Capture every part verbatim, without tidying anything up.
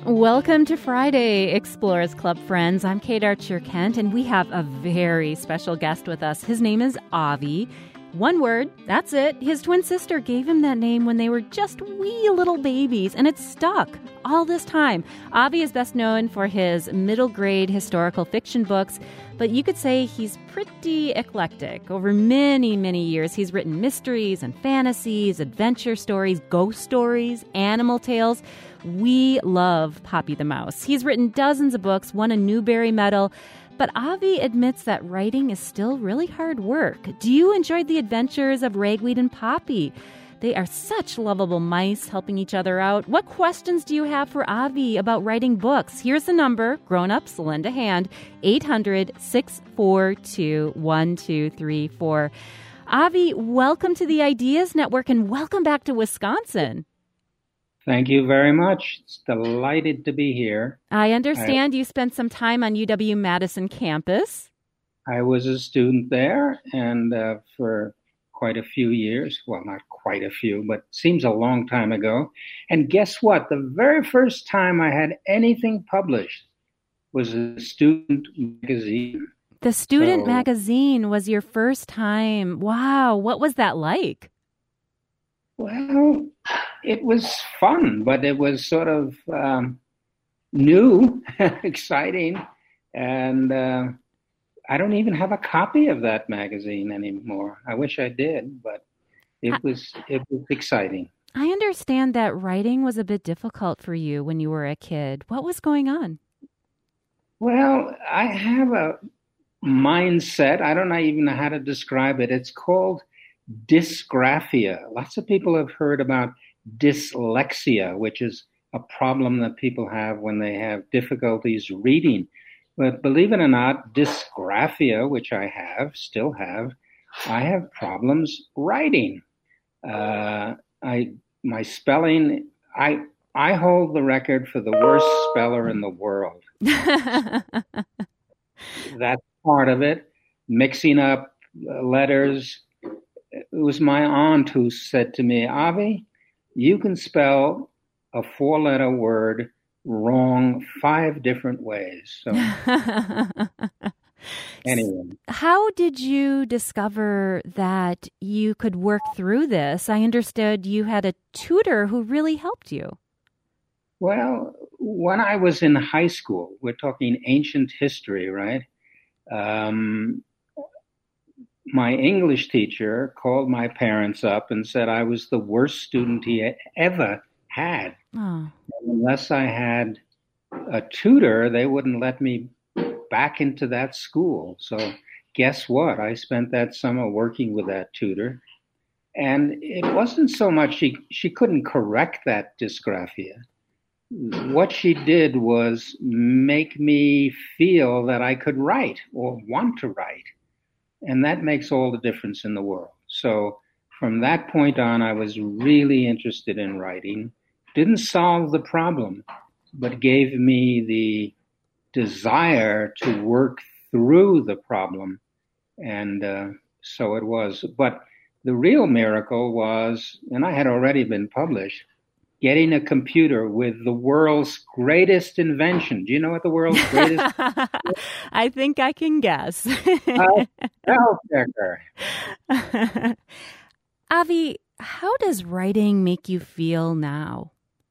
Welcome to Friday, Explorers Club friends. I'm Kate Archer-Kent, and we have a very special guest with us. His name is Avi. One word, that's it. His twin sister gave him that name when they were just wee little babies, and it's stuck all this time. Avi is best known for his middle grade historical fiction books, but you could say he's pretty eclectic. Over many, many years, he's written mysteries and fantasies, adventure stories, ghost stories, animal tales. We love Poppy the Mouse. He's written dozens of books, won a Newbery Medal, but Avi admits that writing is still really hard work. Do you enjoy the adventures of Ragweed and Poppy? They are such lovable mice helping each other out. What questions do you have for Avi about writing books? Here's the number. Grown-ups, lend a hand. eight hundred, six four two, one two three four. Avi, welcome to the Ideas Network and welcome back to Wisconsin. Thank you very much. It's delighted to be here. I understand I, you spent some time on U W-Madison campus. I was a student there and uh, for quite a few years. Well, not quite a few, but seems a long time ago. And guess what? The very first time I had anything published was a student magazine. The student so, magazine was your first time. Wow. What was that like? Well, it was fun, but it was sort of um, new, exciting, and uh, I don't even have a copy of that magazine anymore. I wish I did, but it I, was it was exciting. I understand that writing was a bit difficult for you when you were a kid. What was going on? Well, I have a mindset. I don't even know how to describe it. It's called dysgraphia. Lots of people have heard about dyslexia, which is a problem that people have when they have difficulties reading. But believe it or not, dysgraphia, which I have, still have, I have problems writing. Uh, I my spelling, I I hold the record for the worst speller in the world. That's part of it. Mixing up letters. It was my aunt who said to me, Avi, you can spell a four-letter word wrong five different ways. So anyway. How did you discover that you could work through this? I understood you had a tutor who really helped you. Well, when I was in high school, we're talking ancient history, right? Um, my English teacher called my parents up and said I was the worst student he ever had. Oh. Unless I had a tutor, they wouldn't let me back into that school. So guess what? I spent that summer working with that tutor. And it wasn't so much she, she couldn't correct that dysgraphia. What she did was make me feel that I could write or want to write. And that makes all the difference in the world. So from that point on, I was really interested in writing. Didn't solve the problem, but gave me the desire to work through the problem. And uh, so it was. But the real miracle was, and I had already been published, getting a computer with the world's greatest invention. Do you know what the world's greatest? I think I can guess. uh, spell checker. Avi, how does writing make you feel now?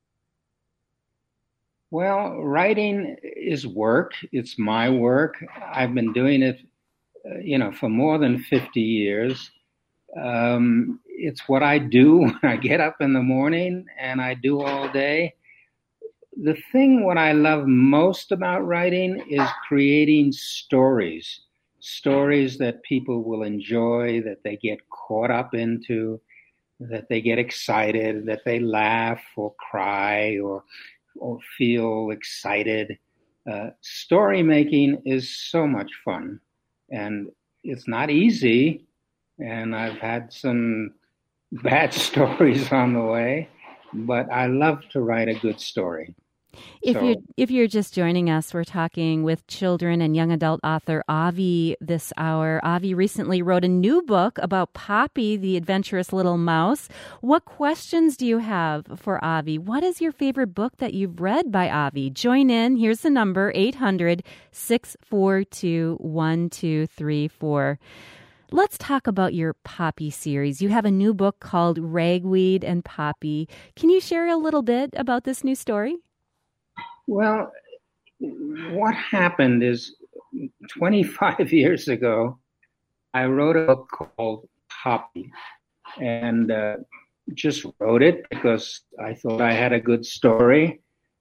Well, writing is work. It's my work. I've been doing it, uh, you know, for more than fifty years. Um, it's what I do when I get up in the morning and I do all day. The thing what I love most about writing is creating stories, stories that people will enjoy, that they get caught up into, that they get excited, that they laugh or cry or or feel excited. Uh, story making is so much fun, and it's not easy. And I've had some bad stories on the way, but I love to write a good story. If So you're if you're just joining us, we're talking with children and young adult author Avi this hour. Avi recently wrote a new book about Poppy, the adventurous little mouse. What questions do you have for Avi? What is your favorite book that you've read by Avi? Join in. Here's the number, eight hundred, six four two, one two three four. Let's talk about your Poppy series. You have a new book called Ragweed and Poppy. Can you share a little bit about this new story? Well, what happened is twenty-five years ago, I wrote a book called Poppy, and uh, just wrote it because I thought I had a good story.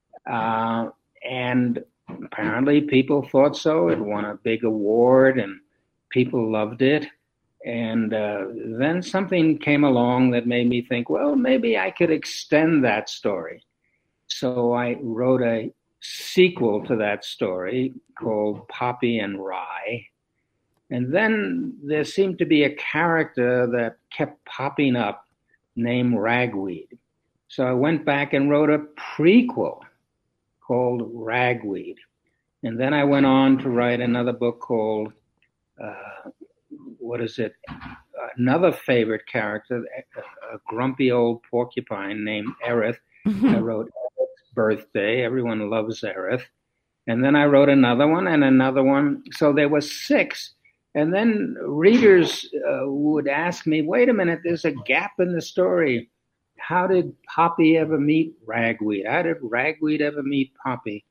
Uh, and apparently people thought so. It won a big award and people loved it. And uh, then something came along that made me think, well, maybe I could extend that story. So I wrote a sequel to that story called Poppy and Rye. And then there seemed to be a character that kept popping up named Ragweed. So I went back and wrote a prequel called Ragweed. And then I went on to write another book called, uh, what is it? Another favorite character, a, a grumpy old porcupine named Aerith. I wrote Birthday. Everyone loves Aerith. And then I wrote another one and another one. So there were six. And then readers uh, would ask me, wait a minute, there's a gap in the story. How did Poppy ever meet Ragweed? How did Ragweed ever meet Poppy?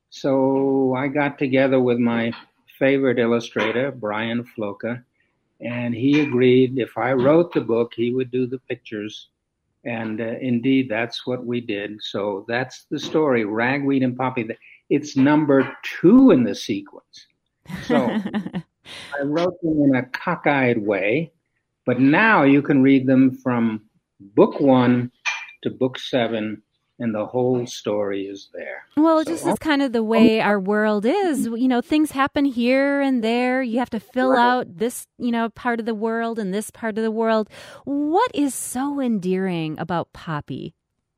So I got together with my favorite illustrator, Brian Floka, and he agreed if I wrote the book, he would do the pictures. And uh, indeed, that's what we did. So that's the story, Ragweed and Poppy. It's number two in the sequence. So I wrote them in a cockeyed way, but now you can read them from book one to book seven, and the whole story is there. Well, it so, just is kind of the way our world is. You know, things happen here and there. You have to fill right. out this, you know, part of the world and this part of the world. What is so endearing about Poppy?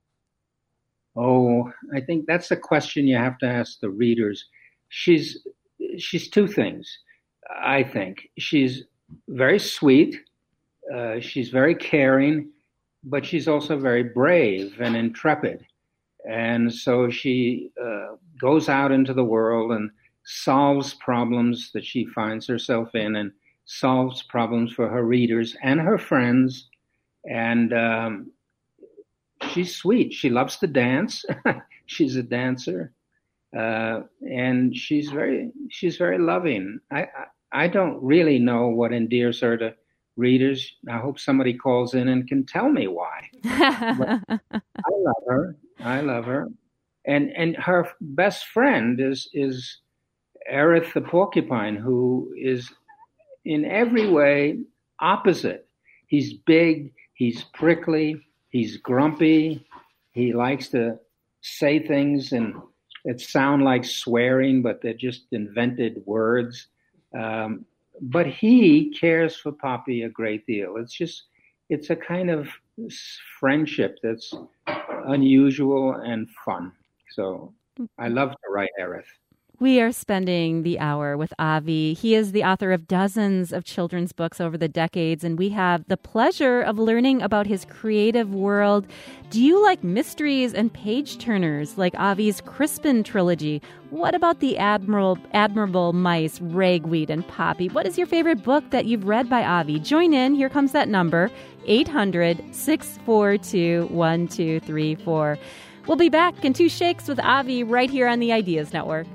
Oh, I think that's a question you have to ask the readers. She's she's two things, I think. She's very sweet. Uh, she's very caring, but she's also very brave and intrepid. And so she uh, goes out into the world and solves problems that she finds herself in and solves problems for her readers and her friends. And um, she's sweet. She loves to dance. She's a dancer. Uh, and she's very, she's very loving. I, I, I don't really know what endears her to readers. I hope somebody calls in and can tell me why. I love her. I love her. And and her best friend is is Aerith the porcupine, who is in every way opposite. He's big, he's prickly, he's grumpy, he likes to say things and that sound like swearing, but they're just invented words. Um, but he cares for Poppy a great deal. It's just, it's a kind of friendship that's unusual and fun. So I love to write Aerith. We are spending the hour with Avi. He is the author of dozens of children's books over the decades, and we have the pleasure of learning about his creative world. Do you like mysteries and page-turners like Avi's Crispin trilogy? What about the admirable, admirable mice, Ragweed and Poppy? What is your favorite book that you've read by Avi? Join in. Here comes that number, eight hundred, six four two, one two three four. We'll be back in two shakes with Avi right here on the Ideas Network.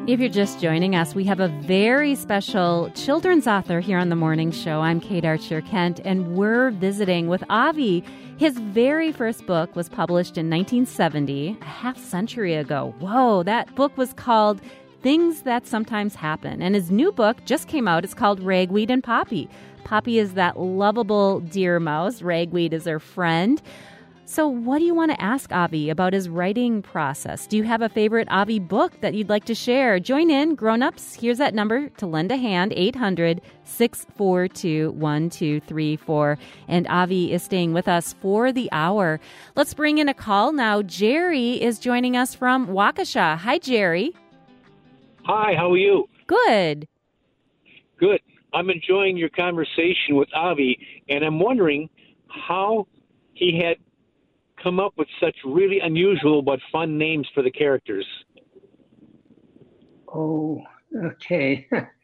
If you're just joining us, we have a very special children's author here on the morning show. I'm Kate Archer Kent, and we're visiting with Avi. His very first book was published in nineteen seventy, a half century ago. Whoa, that book was called Things That Sometimes Happen. And his new book just came out. It's called Ragweed and Poppy. Poppy is that lovable deer mouse. Ragweed is her friend. So what do you want to ask Avi about his writing process? Do you have a favorite Avi book that you'd like to share? Join in, grown-ups. Here's that number to lend a hand, eight hundred, six four two, one two three four. And Avi is staying with us for the hour. Let's bring in a call now. Jerry is joining us from Waukesha. Hi, Jerry. Hi, how are you? Good. Good. I'm enjoying your conversation with Avi, and I'm wondering how he had come up with such really unusual but fun names for the characters. Oh, okay.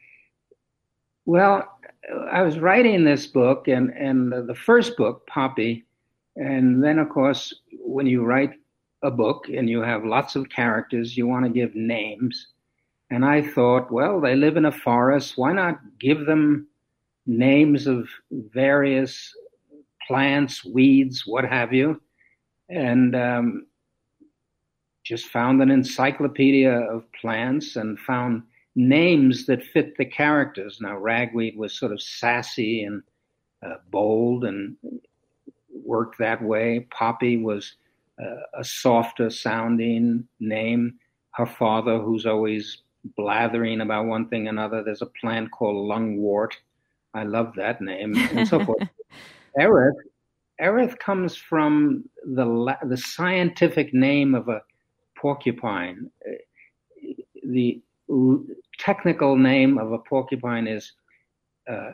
Well, I was writing this book, and, and the first book, Poppy, and then, of course, when you write a book and you have lots of characters, you want to give names. And I thought, well, they live in a forest. Why not give them names of various plants, weeds, what have you? And um, just found an encyclopedia of plants and found names that fit the characters. Now, Ragweed was sort of sassy and uh, bold and worked that way. Poppy was uh, a softer sounding name. Her father, who's always blathering about one thing or another. There's a plant called lungwort. I love that name, and so forth. Erith, Erith comes from the the scientific name of a porcupine. The technical name of a porcupine is uh,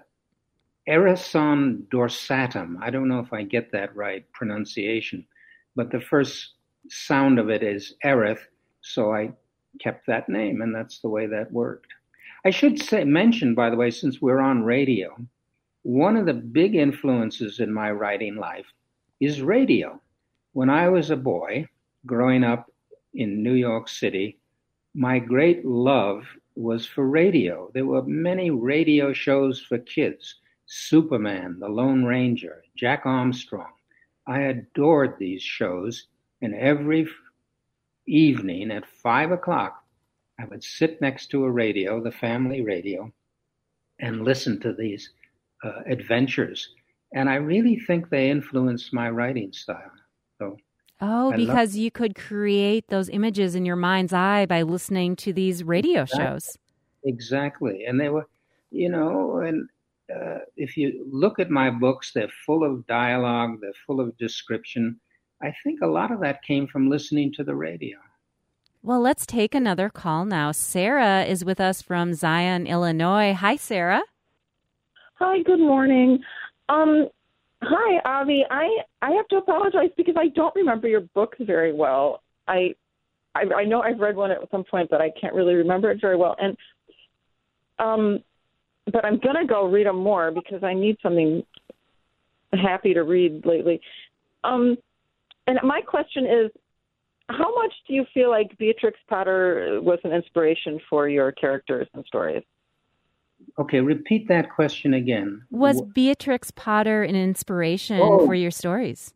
Erison dorsatum. I don't know if I get that right pronunciation, but the first sound of it is Erith, so I kept that name, and that's the way that worked. I should say, mention, by the way, since we're on radio, one of the big influences in my writing life is radio. When I was a boy, growing up in New York City, my great love was for radio. There were many radio shows for kids. Superman, The Lone Ranger, Jack Armstrong. I adored these shows, and every evening at five o'clock, I would sit next to a radio, the family radio, and listen to these uh, adventures. And I really think they influenced my writing style. So, oh, I because love- you could create those images in your mind's eye by listening to these radio exactly. shows. Exactly. And they were, you know, and uh, if you look at my books, they're full of dialogue, they're full of description. I think a lot of that came from listening to the radio. Well, let's take another call now. Sarah is with us from Zion, Illinois. Hi, Sarah. Hi, good morning. Um, hi, Avi. I, I have to apologize because I don't remember your books very well. I, I I know I've read one at some point, but I can't really remember it very well. And um, but I'm gonna go read them more because I need something happy to read lately. Um. And my question is, how much do you feel like Beatrix Potter was an inspiration for your characters and stories? Okay, repeat that question again. Was Beatrix Potter an inspiration oh. for your stories?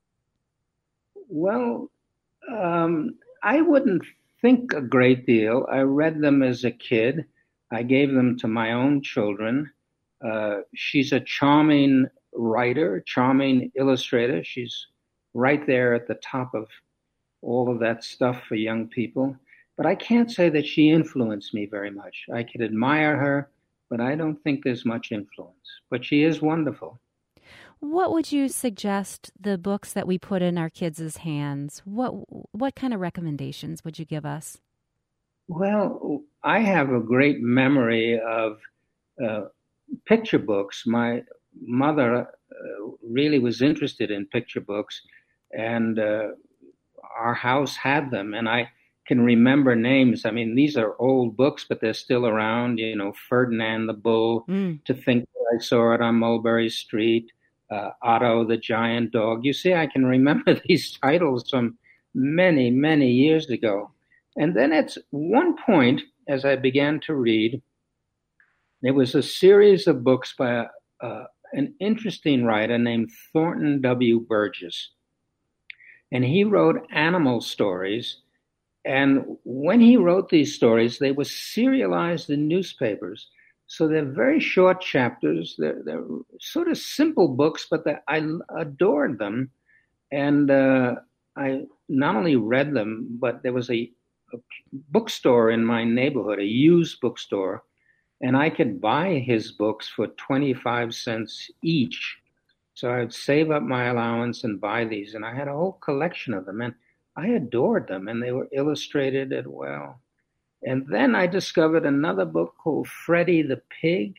Well, um, I wouldn't think a great deal. I read them as a kid. I gave them to my own children. Uh, she's a charming writer, charming illustrator. She's right there at the top of all of that stuff for young people. But I can't say that she influenced me very much. I could admire her, but I don't think there's much influence. But she is wonderful. What would you suggest the books that we put in our kids' hands? What what kind of recommendations would you give us? Well, I have a great memory of uh, picture books. My mother uh, really was interested in picture books, and uh, our house had them, and I can remember names. I mean, these are old books, but they're still around, you know, Ferdinand the Bull, mm. To Think That I Saw It on Mulberry Street, uh, Otto the Giant Dog. You see, I can remember these titles from many, many years ago. And then at one point, as I began to read, there was a series of books by uh, an interesting writer named Thornton W. Burgess. And he wrote animal stories. And when he wrote these stories, they were serialized in newspapers. So they're very short chapters. They're, they're sort of simple books, but I adored them. And uh, I not only read them, but there was a, a bookstore in my neighborhood, a used bookstore, and I could buy his books for twenty-five cents each. So I would save up my allowance and buy these, and I had a whole collection of them, and I adored them, and they were illustrated as well. And then I discovered another book called Freddie the Pig.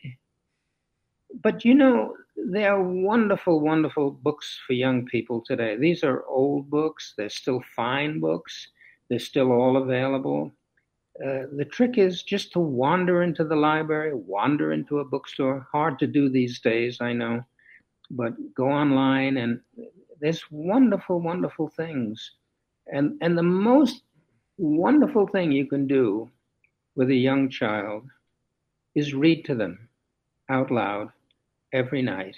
But you know, they are wonderful, wonderful books for young people today. These are old books. They're still fine books. They're still all available. Uh, the trick is just to wander into the library, wander into a bookstore. Hard to do these days, I know. But go online, and there's wonderful, wonderful things. And, and the most wonderful thing you can do with a young child is read to them out loud every night.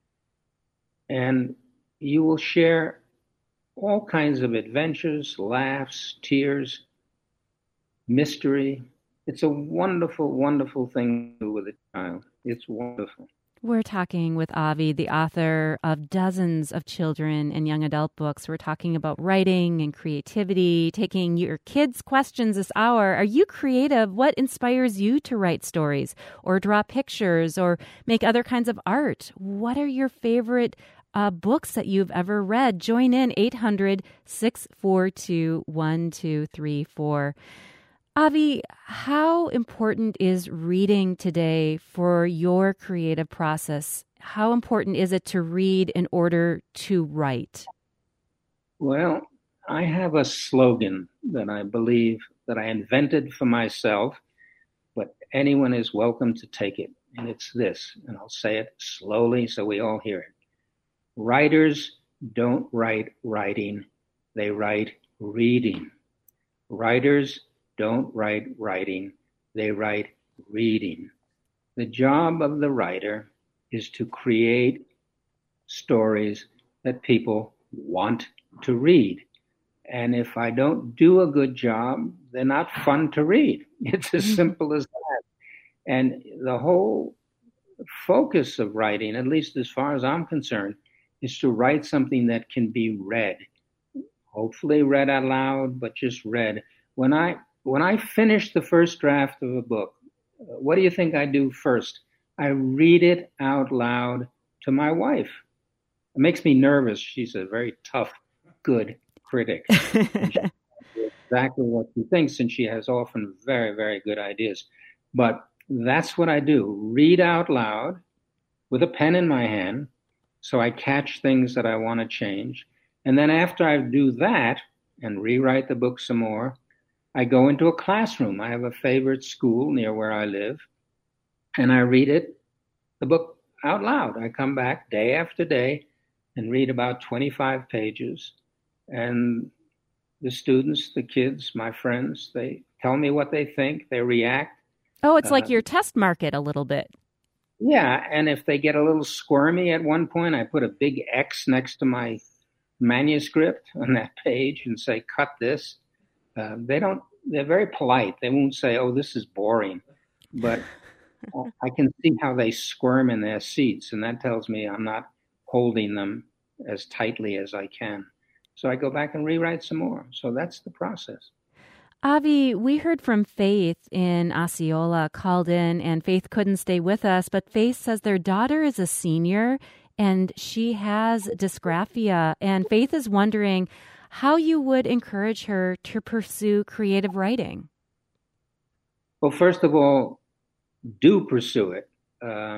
And you will share all kinds of adventures, laughs, tears, mystery. It's a wonderful, wonderful thing to do with a child. It's wonderful. We're talking with Avi, the author of dozens of children and young adult books. We're talking about writing and creativity, taking your kids' questions this hour. Are you creative? What inspires you to write stories or draw pictures or make other kinds of art? What are your favorite uh, books that you've ever read? Join in eight hundred, six four two, one two three four. Avi, how important is reading today for your creative process? How important is it to read in order to write? Well, I have a slogan that I believe that I invented for myself, but anyone is welcome to take it. And it's this, and I'll say it slowly so we all hear it. Writers don't write writing, they write reading. Writers don't write writing, they write reading. The job of the writer is to create stories that people want to read. And if I don't do a good job, they're not fun to read. It's as simple as that. And the whole focus of writing, at least as far as I'm concerned, is to write something that can be read. Hopefully read out loud, but just read. When I When I finish the first draft of a book, what do you think I do first? I read it out loud to my wife. It makes me nervous. She's a very tough, good critic. Exactly what she thinks, and she has often very, very good ideas. But that's what I do. Read out loud with a pen in my hand so I catch things that I want to change. And then after I do that and rewrite the book some more, I go into a classroom. I have a favorite school near where I live, and I read it, the book out loud. I come back day after day and read about twenty-five pages. And the students, the kids, my friends, they tell me what they think. They react. Oh, it's like uh, your test market a little bit. Yeah, and if they get a little squirmy at one point, I put a big X next to my manuscript on that page and say, cut this. Uh, they don't, they're very polite. They won't say, oh, this is boring. But I can see how they squirm in their seats, and that tells me I'm not holding them as tightly as I can. So I go back and rewrite some more. So that's the process. Avi, we heard from Faith in Osceola, called in, and Faith couldn't stay with us, but Faith says their daughter is a senior and she has dysgraphia, and Faith is wondering how you would encourage her to pursue creative writing. Well, first of all, do pursue it. Uh,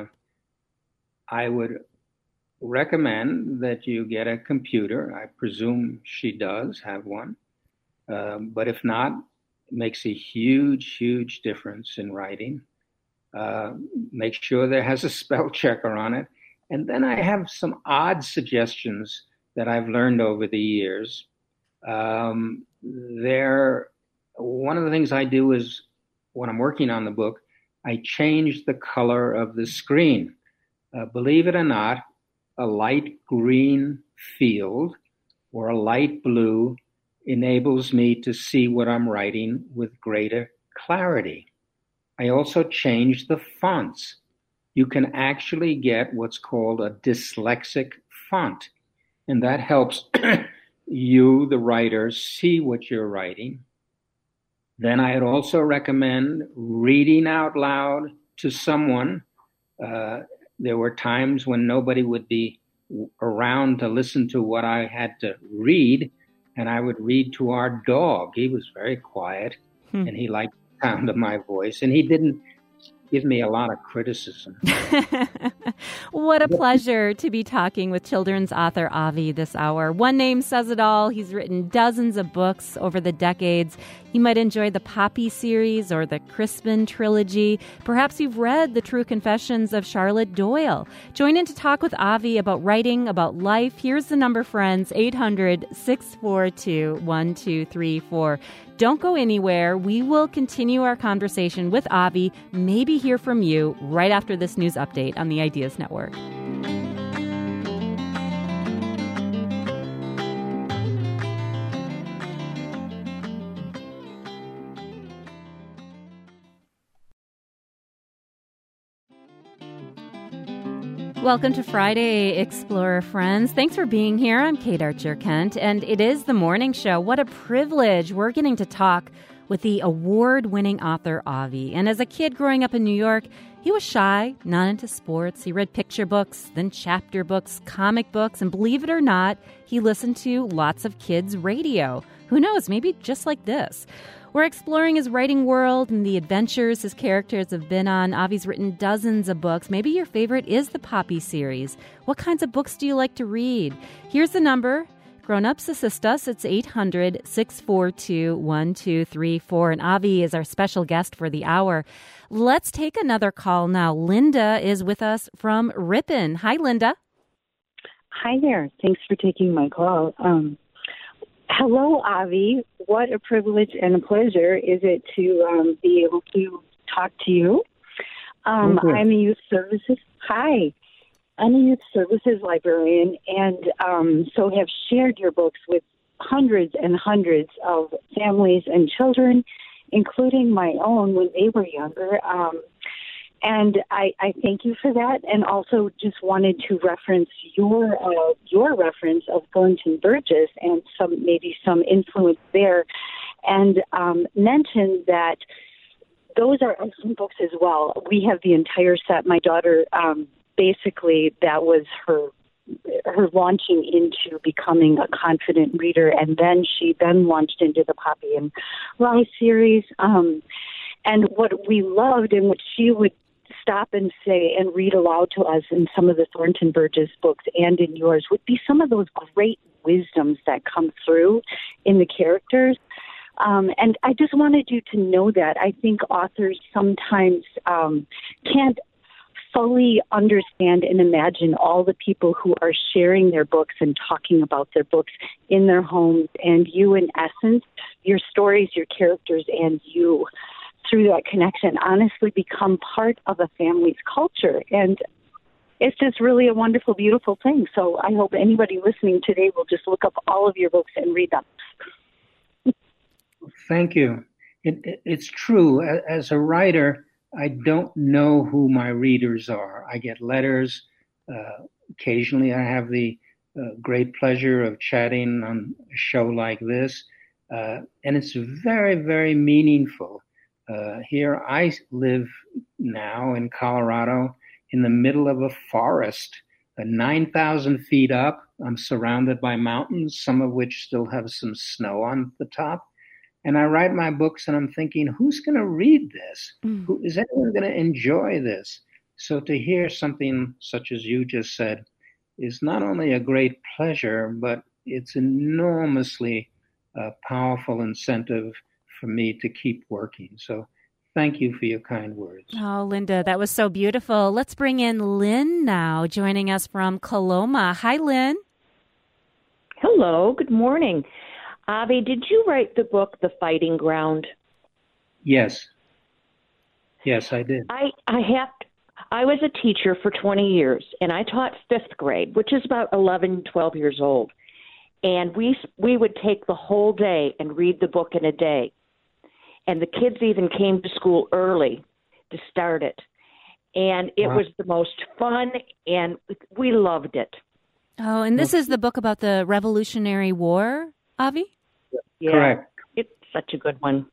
I would recommend that you get a computer. I presume she does have one. Uh, but if not, it makes a huge, huge difference in writing. Uh, make sure there has a spell checker on it. And then I have some odd suggestions that I've learned over the years. Um, there, one of the things I do is when I'm working on the book, I change the color of the screen. Uh, believe it or not, a light green field or a light blue enables me to see what I'm writing with greater clarity. I also changed the fonts. You can actually get what's called a dyslexic font, and that helps you, the writer, see what you're writing. Then I'd also recommend reading out loud to someone. Uh, there were times when nobody would be around to listen to what I had to read, and I would read to our dog. He was very quiet, hmm. and he liked the sound of my voice, and he didn't give me a lot of criticism. What a pleasure to be talking with children's author Avi this hour. One name says it all. He's written dozens of books over the decades. You might enjoy the Poppy series or the Crispin trilogy. Perhaps you've read The True Confessions of Charlotte Doyle. Join in to talk with Avi about writing, about life. Here's the number, friends, eight hundred, six four two, one two three four. Don't go anywhere. We will continue our conversation with Avi, maybe hear from you right after this news update on the Ideas Network. Welcome to Friday, Explorer friends. Thanks for being here. I'm Kate Archer-Kent, and it is the morning show. What a privilege. We're getting to talk with the award-winning author Avi. And as a kid growing up in New York, he was shy, not into sports. He read picture books, then chapter books, comic books, and believe it or not, he listened to lots of kids' radio. Who knows, maybe just like this. We're exploring his writing world and the adventures his characters have been on. Avi's written dozens of books. Maybe your favorite is the Poppy series. What kinds of books do you like to read? Here's the number. Grown-ups, assist us. It's eight hundred, six four two, one two three four. And Avi is our special guest for the hour. Let's take another call now. Linda is with us from Ripon. Hi, Linda. Hi there. Thanks for taking my call. Um, hello, Avi. What a privilege and a pleasure is it to um, be able to talk to you. Um, I'm a youth services. Hi. I'm a youth services librarian, and um, so have shared your books with hundreds and hundreds of families and children, including my own when they were younger. Um, and I, I thank you for that, and also just wanted to reference your uh, your reference of Thornton Burgess and some maybe some influence there, and um, mention that those are excellent books as well. We have the entire set. My daughter. Um, Basically, that was her her launching into becoming a confident reader, and then she then launched into the Poppy and Rye series. Um, and what we loved, and what she would stop and say and read aloud to us in some of the Thornton Burgess books and in yours, would be some of those great wisdoms that come through in the characters. Um, and I just wanted you to know that. I think authors sometimes um, can't fully understand and imagine all the people who are sharing their books and talking about their books in their homes, and you, in essence, your stories, your characters, and you, through that connection, honestly become part of a family's culture. And it's just really a wonderful, beautiful thing. So I hope anybody listening today will just look up all of your books and read them. Thank you. It, it, it's true. As a writer, I don't know who my readers are. I get letters. Uh, occasionally I have the uh, great pleasure of chatting on a show like this. Uh, and it's very, very meaningful. Uh, here I live now in Colorado in the middle of a forest, uh, nine thousand feet up. I'm surrounded by mountains, some of which still have some snow on the top. And I write my books and I'm thinking, who's going to read this? Mm. Who, is anyone going to enjoy this? So to hear something such as you just said is not only a great pleasure, but it's enormously uh, powerful incentive for me to keep working. So thank you for your kind words. Oh, Linda, that was so beautiful. Let's bring in Lynn now, joining us from Coloma. Hi, Lynn. Hello, good morning. Avi, did you write the book, The Fighting Ground? Yes. Yes, I did. I, I have to, I was a teacher for twenty years, and I taught fifth grade, which is about eleven, twelve years old. And we we would take the whole day and read the book in a day. And the kids even came to school early to start it. And it Wow. was the most fun, and we loved it. Oh, and this is the book about the Revolutionary War, Avi? Yeah, Correct. It's such a good one.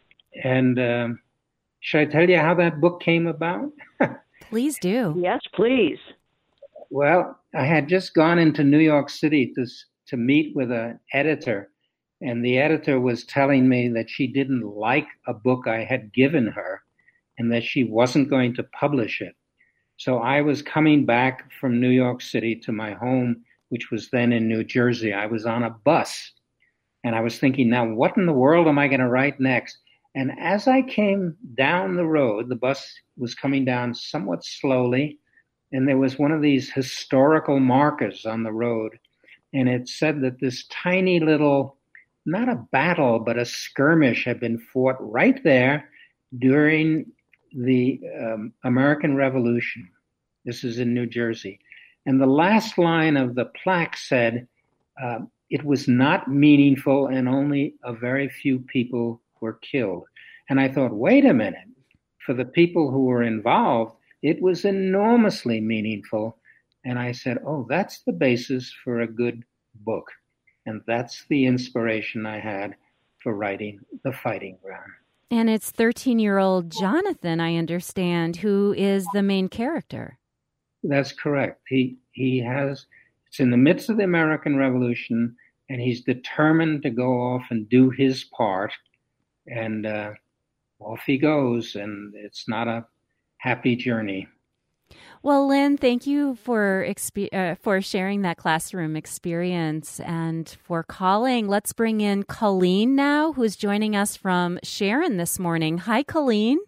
And um, should I tell you how that book came about? Please do. Yes, please. Well, I had just gone into New York City to to meet with an editor, and the editor was telling me that she didn't like a book I had given her and that she wasn't going to publish it. So I was coming back from New York City to my home, which was then in New Jersey. I was on a bus, and I was thinking, now what in the world am I going to write next? And as I came down the road, the bus was coming down somewhat slowly, and there was one of these historical markers on the road, and it said that this tiny little, not a battle, but a skirmish had been fought right there during the um, American Revolution. This is in New Jersey. And the last line of the plaque said, uh, it was not meaningful and only a very few people were killed. And I thought, wait a minute, for the people who were involved, it was enormously meaningful. And I said, oh, that's the basis for a good book. And that's the inspiration I had for writing The Fighting Ground. And it's thirteen-year-old Jonathan, I understand, who is the main character. That's correct. He he has, it's in the midst of the American Revolution, and he's determined to go off and do his part. And uh, off he goes, and it's not a happy journey. Well, Lynn, thank you for expe- uh, for sharing that classroom experience and for calling. Let's bring in Colleen now, who's joining us from Sharon this morning. Hi, Colleen.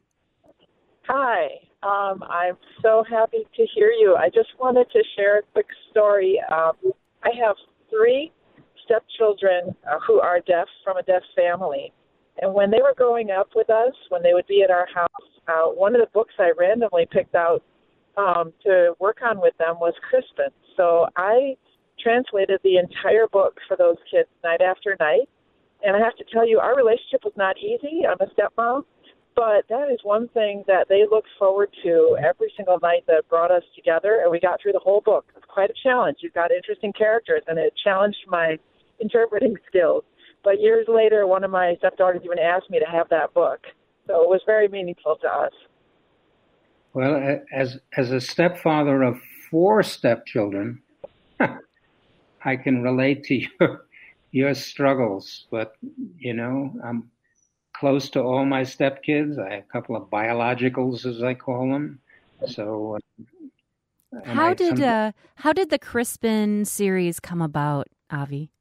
Hi. Um, I'm so happy to hear you. I just wanted to share a quick story. Um, I have three stepchildren uh, who are deaf from a deaf family. And when they were growing up with us, when they would be at our house, uh, one of the books I randomly picked out um, to work on with them was Crispin. So I translated the entire book for those kids night after night. And I have to tell you, our relationship was not easy. I'm a stepmom. But that is one thing that they looked forward to every single night that brought us together, and we got through the whole book. It's quite a challenge. You've got interesting characters, and it challenged my interpreting skills. But years later, one of my stepdaughters even asked me to have that book. So it was very meaningful to us. Well, as as a stepfather of four stepchildren, I can relate to your your struggles. But, you know, I'm close to all my stepkids. I have a couple of biologicals, as I call them. So, uh, How I, did some, uh, how did the Crispin series come about, Avi?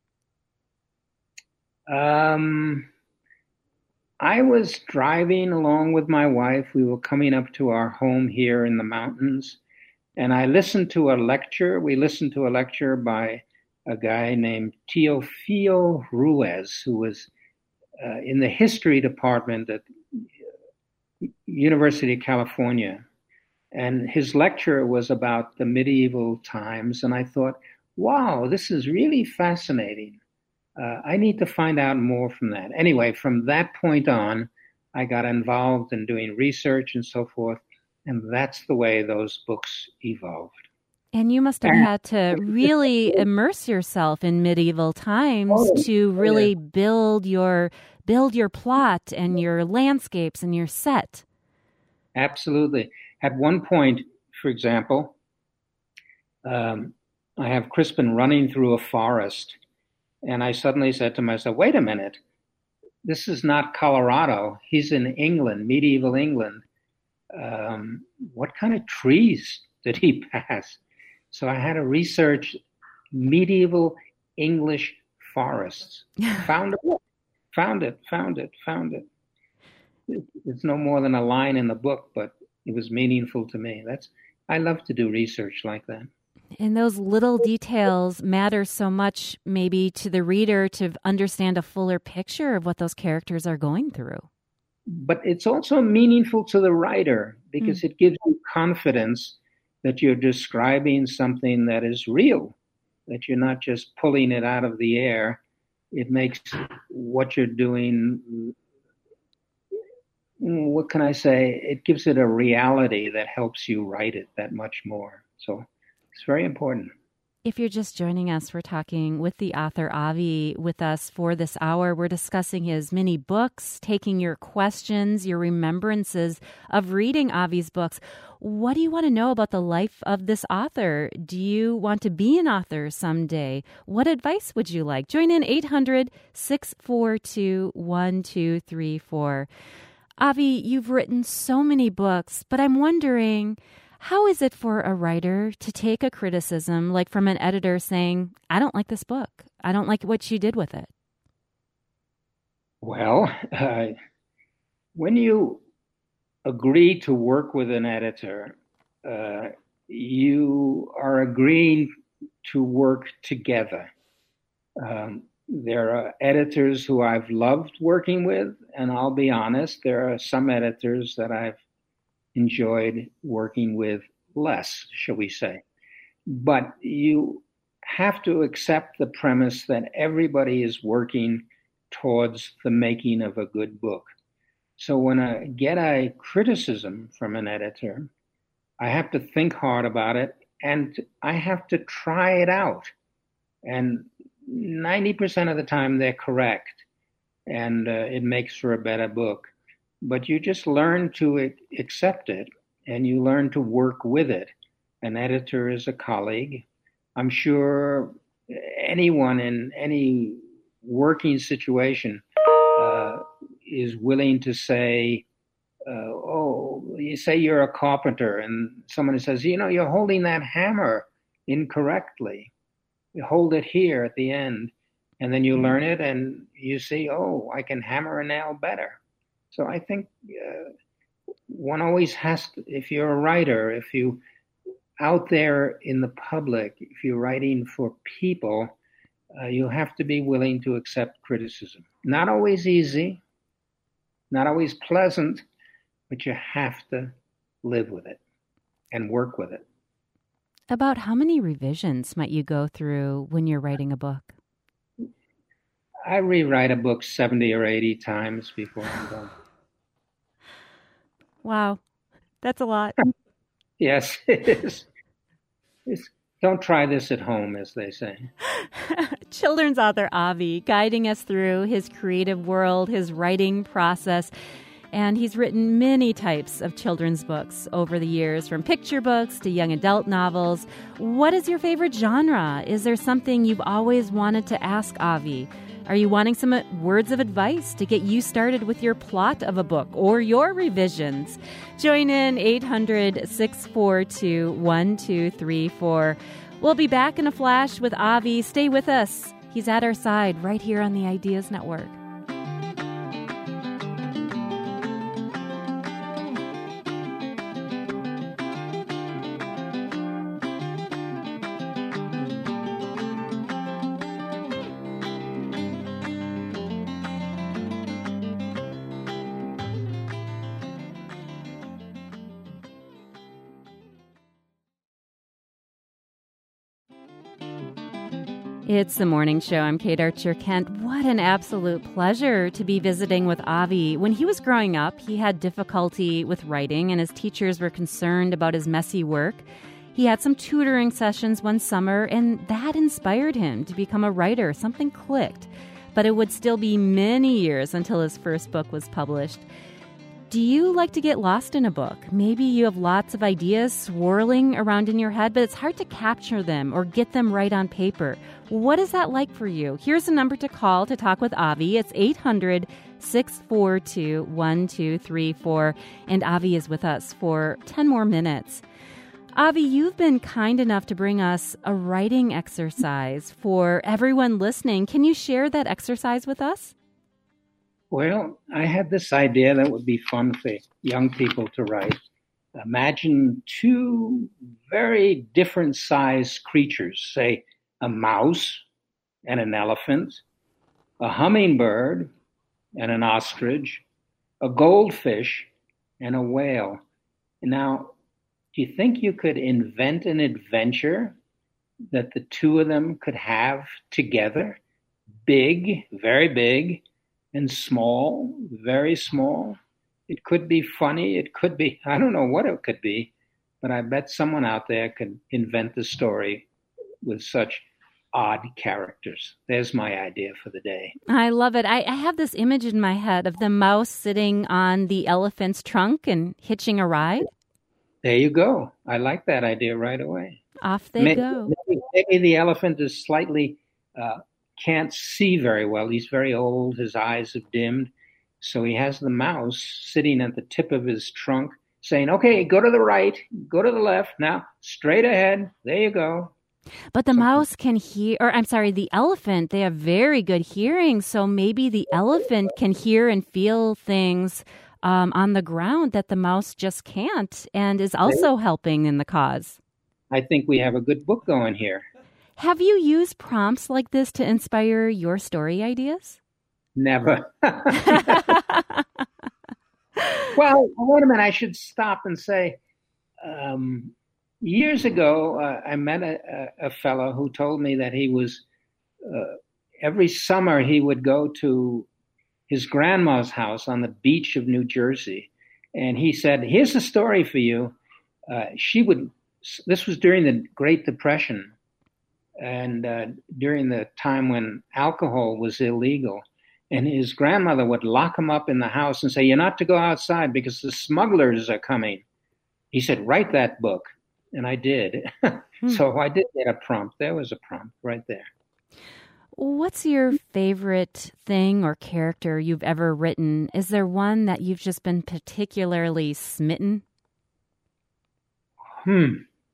um, I was driving along with my wife. We were coming up to our home here in the mountains, and I listened to a lecture. We listened to a lecture by a guy named Teofilo Ruiz, who was uh, in the history department at University of California. And his lecture was about the medieval times. And I thought, wow, this is really fascinating. Uh, I need to find out more from that. Anyway, from that point on, I got involved in doing research and so forth. And that's the way those books evolved. And you must have had to really immerse yourself in medieval times oh, to really yeah. build your build your plot and your landscapes and your set. Absolutely. At one point, for example, um, I have Crispin running through a forest, and I suddenly said to myself, wait a minute, this is not Colorado. He's in England, medieval England. Um, what kind of trees did he pass? So I had to research medieval English forests. Found it, found it, found it, found it. It's no more than a line in the book, but it was meaningful to me. That's I love to do research like that. And those little details matter so much, maybe to the reader, to understand a fuller picture of what those characters are going through. but it's also meaningful to the writer because mm. it gives you confidence that you're describing something that is real, that you're not just pulling it out of the air. It makes what you're doing, what can I say? It gives it a reality that helps you write it that much more. So it's very important. If you're just joining us, we're talking with the author Avi with us for this hour. We're discussing his many books, taking your questions, your remembrances of reading Avi's books. What do you want to know about the life of this author? Do you want to be an author someday? What advice would you like? Join in eight hundred, six four two, one two three four. Avi, you've written so many books, but I'm wondering, how is it for a writer to take a criticism, like from an editor saying, I don't like this book. I don't like what you did with it? Well, uh, when you agree to work with an editor, uh, you are agreeing to work together. Um, there are editors who I've loved working with, and I'll be honest, there are some editors that I've enjoyed working with less, shall we say. But you have to accept the premise that everybody is working towards the making of a good book. So when I get a criticism from an editor, I have to think hard about it and I have to try it out. And ninety percent of the time they're correct, and uh, it makes for a better book. But you just learn to accept it, and you learn to work with it. An editor is a colleague. I'm sure anyone in any working situation uh, is willing to say, uh, oh, you say you're a carpenter, and someone says, you know, you're holding that hammer incorrectly. You hold it here at the end, and then you learn it, and you see, oh, I can hammer a nail better. So I think uh, one always has to, if you're a writer, if you out there in the public, if you're writing for people, uh, you have to be willing to accept criticism. Not always easy, not always pleasant, but you have to live with it and work with it. About how many revisions might you go through when you're writing a book? I rewrite a book seventy or eighty times before I'm done. Wow, that's a lot. Yes, it is. It's, don't try this at home, as they say. Children's author Avi, guiding us through his creative world, his writing process. And he's written many types of children's books over the years, from picture books to young adult novels. What is your favorite genre? Is there something you've always wanted to ask Avi? Are you wanting some words of advice to get you started with your plot of a book or your revisions? Join in eight hundred, six four two, one two three four. We'll be back in a flash with Avi. Stay with us. He's at our side right here on the Ideas Network. It's the morning show. I'm Kate Archer-Kent. What an absolute pleasure to be visiting with Avi. When he was growing up, he had difficulty with writing, and his teachers were concerned about his messy work. He had some tutoring sessions one summer, and that inspired him to become a writer. Something clicked. But it would still be many years until his first book was published. Do you like to get lost in a book? Maybe you have lots of ideas swirling around in your head, but it's hard to capture them or get them right on paper. What is that like for you? Here's a number to call to talk with Avi. It's eight hundred, six four two, one two three four, and Avi is with us for ten more minutes. Avi, you've been kind enough to bring us a writing exercise for everyone listening. Can you share that exercise with us? Well, I had this idea that would be fun for young people to write. Imagine two very different sized creatures, say a mouse and an elephant, a hummingbird and an ostrich, a goldfish, and a whale. Now, do you think you could invent an adventure that the two of them could have together? Big, very big, and small, very small. It could be funny. It could be, I don't know what it could be, but I bet someone out there could invent the story with such odd characters. There's my idea for the day. I love it. I, I have this image in my head of the mouse sitting on the elephant's trunk and hitching a ride. There you go. I like that idea right away. Off they maybe, go. Maybe, maybe the elephant is slightly, uh, can't see very well. He's very old. His eyes have dimmed. So he has the mouse sitting at the tip of his trunk saying, okay, go to the right, go to the left, now straight ahead, there you go. But the mouse can hear, or I'm sorry, the elephant, they have very good hearing, so maybe the elephant can hear and feel things um, on the ground that the mouse just can't, and is also helping in the cause. I think we have a good book going here. Have you used prompts like this to inspire your story ideas? Never. Well, wait a minute. I should stop and say, um, years ago, uh, I met a, a fellow who told me that he was, uh, every summer he would go to his grandma's house on the beach of New Jersey. And he said, here's a story for you. Uh, she would, this was during the Great Depression and uh, during the time when alcohol was illegal. And his grandmother would lock him up in the house and say, you're not to go outside because the smugglers are coming. He said, write that book. And I did. hmm. So I did get a prompt. There was a prompt right there. What's your favorite thing or character you've ever written? Is there one that you've just been particularly smitten? Hmm.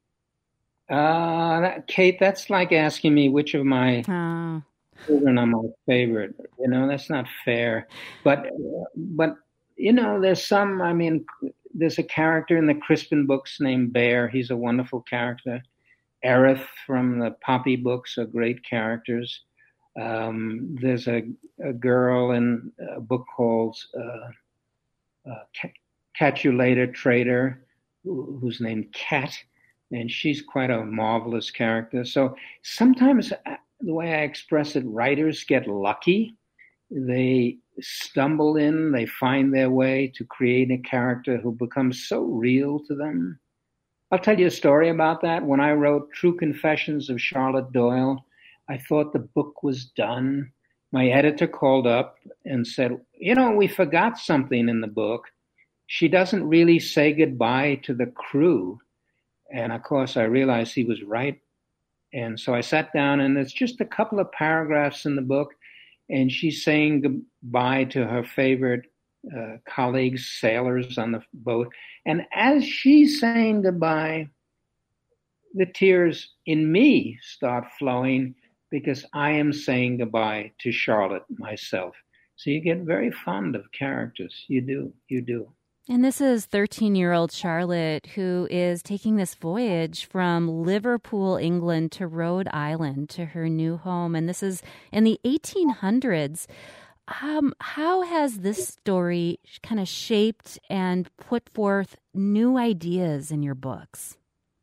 Uh, that, Kate, that's like asking me which of my... Uh. children are my favorite. You know, that's not fair. But, but you know, there's some, I mean, there's a character in the Crispin books named Bear. He's a wonderful character. Aerith from the Poppy books are great characters. Um, there's a, a girl in a book called uh, uh, Catch You Later, Traitor, who, who's named Cat, and she's quite a marvelous character. So sometimes... the way I express it, writers get lucky. They stumble in, they find their way to create a character who becomes so real to them. I'll tell you a story about that. When I wrote True Confessions of Charlotte Doyle, I thought the book was done. My editor called up and said, you know, we forgot something in the book. She doesn't really say goodbye to the crew. And of course, I realized he was right. And so I sat down, and there's just a couple of paragraphs in the book, and she's saying goodbye to her favorite uh, colleagues, sailors on the boat. And as she's saying goodbye, the tears in me start flowing because I am saying goodbye to Charlotte myself. So you get very fond of characters. You do. You do. And this is thirteen-year-old Charlotte, who is taking this voyage from Liverpool, England, to Rhode Island, to her new home. And this is in the eighteen hundreds. Um, how has this story kind of shaped and put forth new ideas in your books?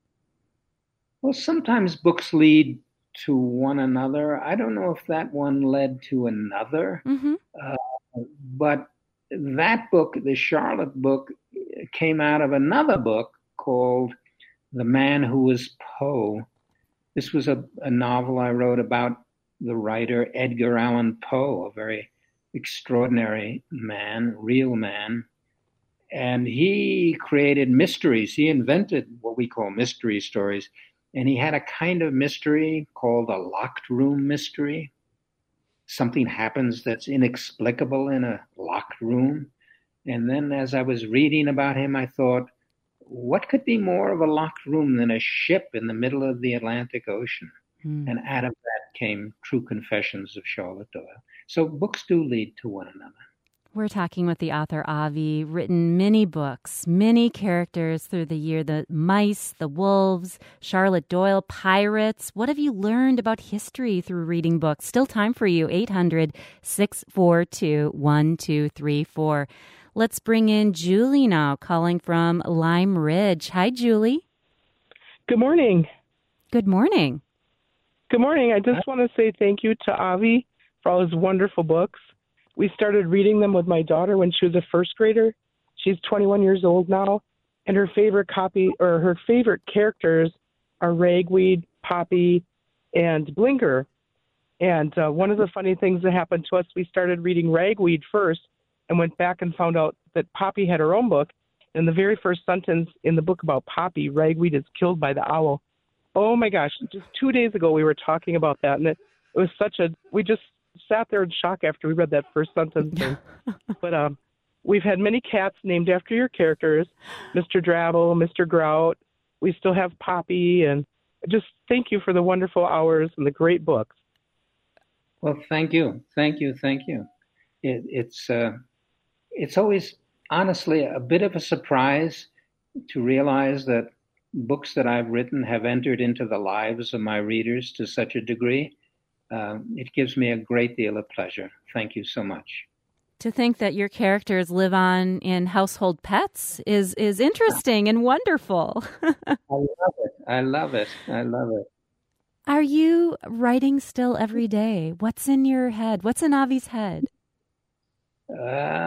Well, sometimes books lead to one another. I don't know if that one led to another, mm-hmm. uh, but that book, the Charlotte book, came out of another book called The Man Who Was Poe. This was a, a novel I wrote about the writer Edgar Allan Poe, a very extraordinary man, real man. And he created mysteries. He invented what we call mystery stories. And he had a kind of mystery called a locked room mystery. Something happens that's inexplicable in a locked room. And then as I was reading about him, I thought, what could be more of a locked room than a ship in the middle of the Atlantic Ocean? Mm. And out of that came True Confessions of Charlotte Doyle. So books do lead to one another. We're talking with the author Avi, written many books, many characters through the year, the mice, the wolves, Charlotte Doyle, pirates. What have you learned about history through reading books? Still time for you, eight hundred, six four two, one two three four. Let's bring in Julie now, calling from Lime Ridge. Hi, Julie. Good morning. Good morning. Good morning. I just want to say thank you to Avi for all his wonderful books. We started reading them with my daughter when she was a first grader. She's twenty-one years old now, and her favorite copy or her favorite characters are Ragweed, Poppy, and Blinker. And uh, one of the funny things that happened to us, we started reading Ragweed first and went back and found out that Poppy had her own book. In the very first sentence in the book about Poppy, Ragweed is killed by the owl. Oh my gosh, just two days ago we were talking about that, and it, it was such a, we just sat there in shock after we read that first sentence. But um, we've had many cats named after your characters, Mister Drabble, Mister Grout. We still have Poppy, and just thank you for the wonderful hours and the great books. Well, thank you, thank you, thank you. It, it's uh, it's always, honestly, a bit of a surprise to realize that books that I've written have entered into the lives of my readers to such a degree. Um, it gives me a great deal of pleasure. Thank you so much. To think that your characters live on in household pets is is interesting and wonderful. I love it. I love it. I love it. Are you writing still every day? What's in your head? What's in Avi's head? Uh,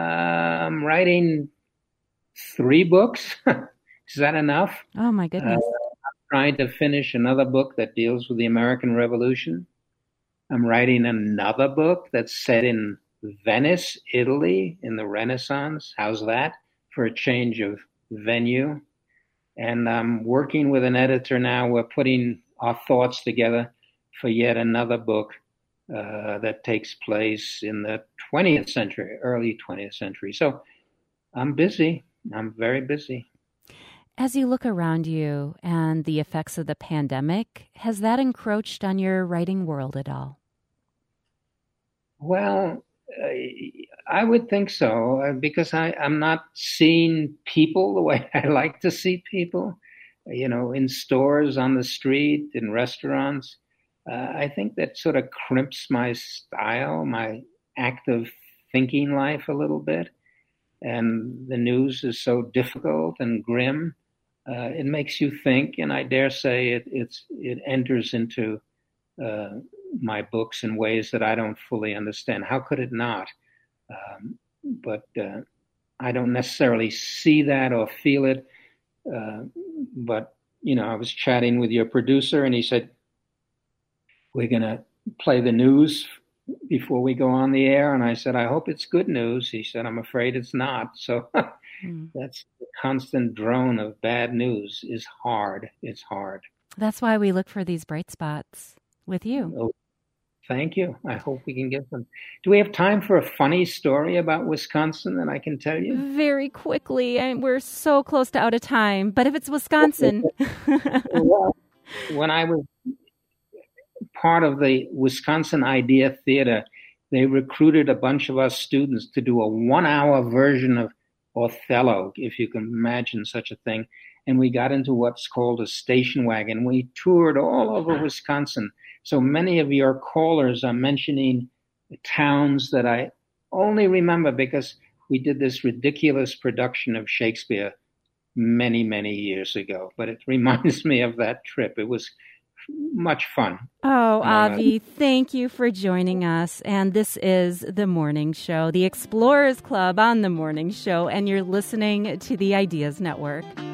I'm writing three books. Is that enough? Oh, my goodness. Uh, I'm trying to finish another book that deals with the American Revolution. I'm writing another book that's set in Venice, Italy, in the Renaissance. How's that for a change of venue? And I'm working with an editor now. We're putting our thoughts together for yet another book uh, that takes place in the twentieth century, early twentieth century. So I'm busy. I'm very busy. As you look around you and the effects of the pandemic, has that encroached on your writing world at all? Well, uh, I would think so, uh, because I, I'm not seeing people the way I like to see people, you know, in stores, on the street, in restaurants. Uh, I think that sort of crimps my style, my active thinking life a little bit. And the news is so difficult and grim. Uh, it makes you think, and I dare say it it's it enters into uh, my books in ways that I don't fully understand. How could it not? Um, but uh, I don't necessarily see that or feel it. Uh, but, you know, I was chatting with your producer, and he said, we're going to play the news before we go on the air. And I said, I hope it's good news. He said, I'm afraid it's not. So mm. That's the constant drone of bad news is hard. It's hard. That's why we look for these bright spots with you. Oh, thank you. I hope we can get them. Do we have time for a funny story about Wisconsin that I can tell you? Very quickly. And we're so close to out of time. But if it's Wisconsin. Well, when I was part of the Wisconsin Idea Theater, they recruited a bunch of us students to do a one-hour version of Othello, if you can imagine such a thing. And we got into what's called a station wagon. We toured all over Wisconsin. So many of your callers are mentioning towns that I only remember because we did this ridiculous production of Shakespeare many, many years ago. But it reminds me of that trip. It was much fun. Oh, Avi, thank you for joining us. And this is The Morning Show, the Explorers Club on The Morning Show, and you're listening to the Ideas Network.